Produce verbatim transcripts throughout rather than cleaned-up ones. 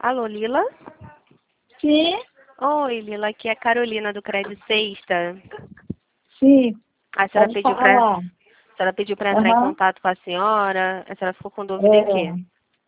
Alô, Lila? Sim. Oi, Lila, aqui é a Carolina do Crédito Sexta. Sim. A senhora Pode pediu para falar. a senhora pediu para entrar em Aham. contato com a senhora. A senhora ficou com dúvida em quê? É.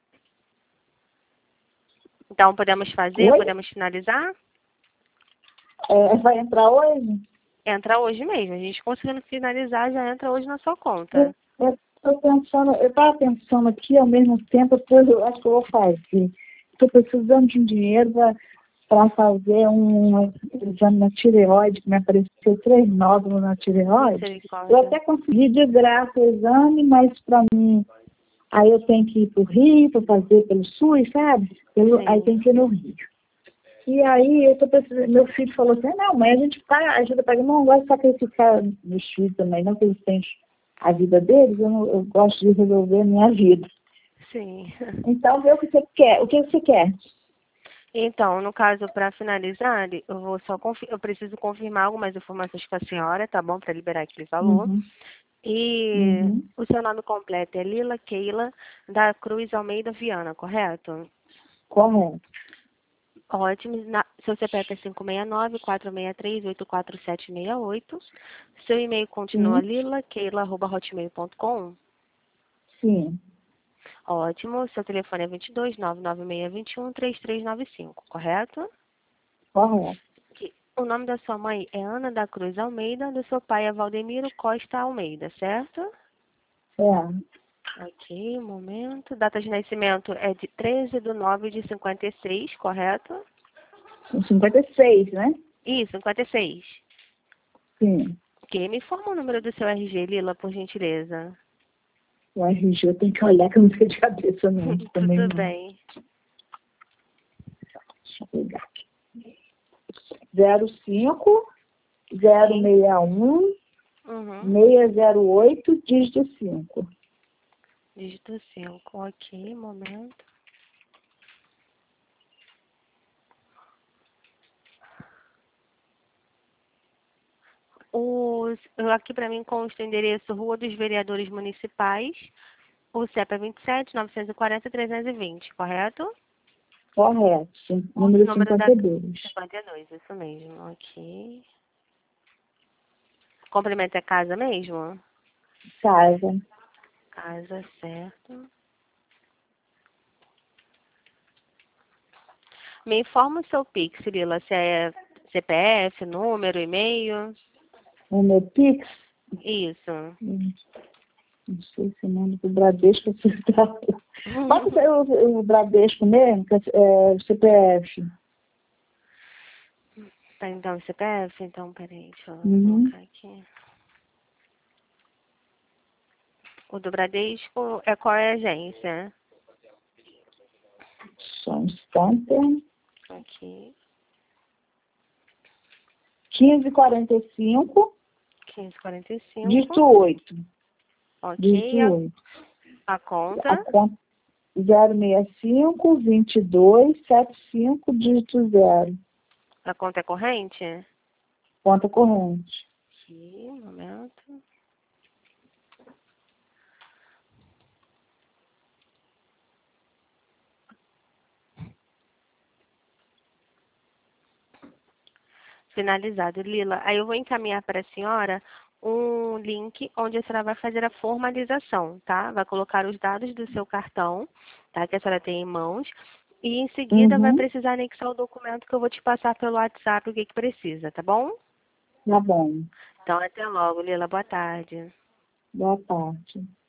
Então, podemos fazer? Oi? Podemos finalizar? É, vai entrar hoje? Entra hoje mesmo. A gente conseguindo finalizar, já entra hoje na sua conta. Eu estou pensando, eu estava pensando aqui ao mesmo tempo, depois eu acho que eu vou fazer. Estou precisando de um dinheiro para fazer um exame na tireoide, que me apareceu três nódulos na tireoide. Eu Misericórdia. até consegui de graça o exame, mas para mim, aí eu tenho que ir para o Rio para fazer pelo SUS, sabe? Pelo, aí tem que ir no Rio. E aí eu tô precisando, meu filho falou assim, não, mãe, a gente paga, ajuda a pagar, não gosto de sacrificar meus filhos também, não que eles têm a vida deles, eu, não, eu gosto de resolver a minha vida. Sim. Então, vê o que você quer, o que você quer. Então, no caso, para finalizar, eu vou só confi- eu preciso confirmar algumas informações com a senhora, tá bom? Para liberar aquele valor. Uhum, E uhum, o seu nome completo é Lila Keila da Cruz Almeida Viana, correto? correto. Ótimo. Na- seu C P F é cinco seis nove, quatro seis três, oito quatro sete seis oito. Seu e-mail continua Sim, lilakeila arroba hotmail ponto com. sim, Ótimo. Seu telefone é dois dois nove nove seis dois um três três nove cinco, correto? correto. Que- O nome da sua mãe é Ana da Cruz Almeida, do seu pai é Valdemiro Costa Almeida, certo? É, Ok, um momento. Data de nascimento é de treze de nove de cinquenta e seis, correto? cinquenta e seis, né? Isso, cinquenta e seis. Sim, Ok, me informa o número do seu R G, Lila, por gentileza. o R G eu tenho que olhar que eu não sei de cabeça não, também Tudo não. bem. Deixa eu pegar aqui. zero cinco, zero Sim. seis um, Uhum. seis zero oito, dígito cinco. Dígito cinco. Ok, um momento. Os, aqui para mim consta o endereço Rua dos Vereadores Municipais. O C E P é vinte e sete, novecentos e quarenta, trezentos e vinte, correto? Correto, sim. O Número número da cinquenta e dois. cinquenta e dois, isso mesmo. Ok. Complemento é casa mesmo? Casa. Casa, certo. Me informa o seu Pix, Lila, se é C P F, número, e-mail. O meu Pix, Isso. hum, não sei se o nome do Bradesco é Central. Pode ser o, o Bradesco mesmo, que é é, o C P F. Tá, então, C P F? Então, peraí, deixa eu Uhum. colocar aqui. O do Bradesco é qual é a agência? Só um instante. Aqui, quinze quarenta e cinco, quinze e quarenta e dígito cinco. oito. Dígito Ok, a, oito. a A conta. conta zero seis cinco, vinte e dois, setenta e cinco, dígito zero. A conta é corrente? Conta corrente. Aqui, um momento. Finalizado, Lila. Aí eu vou encaminhar para a senhora um link onde a senhora vai fazer a formalização, tá? Vai colocar os dados do seu cartão, tá? Que a senhora tem em mãos. E em seguida vai Uhum. precisar anexar o documento que eu vou te passar pelo WhatsApp o que que precisa, tá bom? Tá bom. Então até logo, Lila. Boa tarde. Boa tarde.